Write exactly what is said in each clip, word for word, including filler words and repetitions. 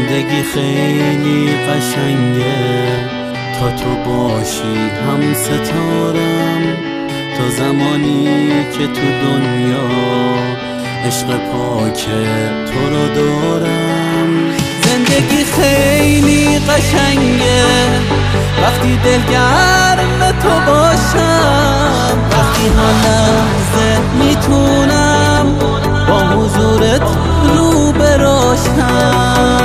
زندگی خیلی قشنگه تا تو باشی هم ستارم، تا زمانی که تو دنیا عشق پاک تو رو دارم. زندگی خیلی قشنگه وقتی دلگرم تو باشم، وقتی هر لحظه میتونم با حضورت رو براشم.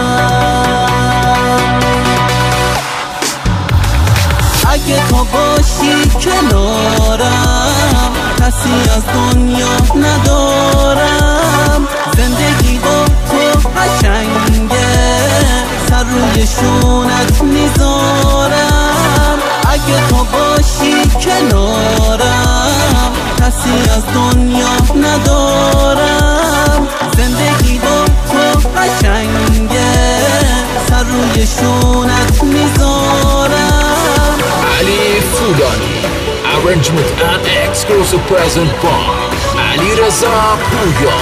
اگه تو باشی کنارم کسی از دنیا ندارم. زندگی با تو قشنگه سر روی شونت میذارم. اگه تو باشی کنارم کسی از دنیا ندارم. زندگی با تو قشنگه سر روی شونت میذارم. علی فولانی Arrangement and exclusive present by علیرضا پویا.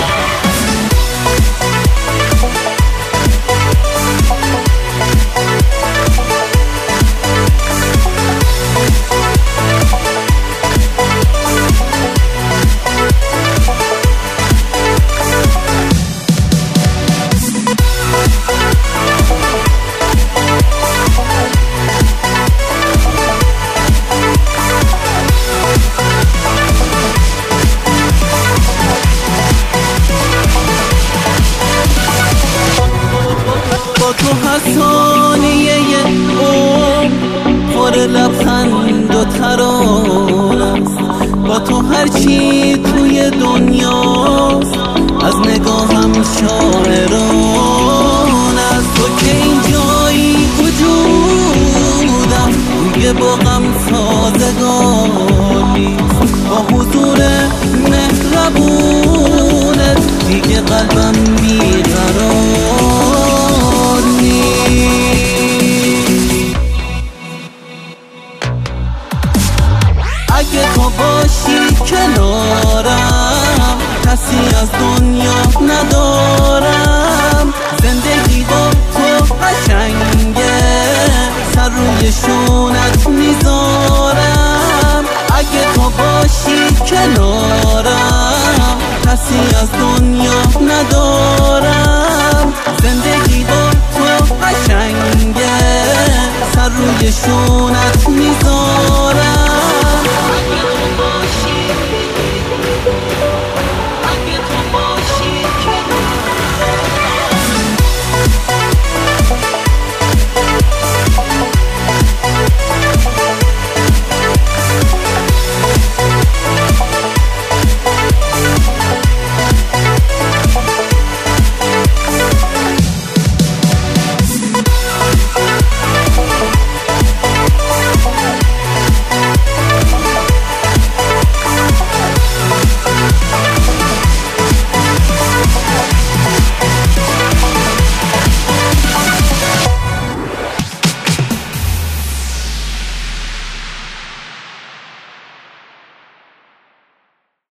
با تو هر ثانیه عمر پر لبخند و ترانه است. با تو هر چی توی دنیاست از نگاهم شاعرانه است. تو که این جایی وجودم توی باغم سازگاری، با حضور مهربونت دیگه قلبم بیقرار نیست. اگه تو باشی کنارم کسی از دنیا ندارم. زندگی با تو قشنگه سر روی شونت میذارم. اگه تو باشی کنارم کسی از دنیا ندارم. زندگی با تو قشنگه سر روی شونت میذارم.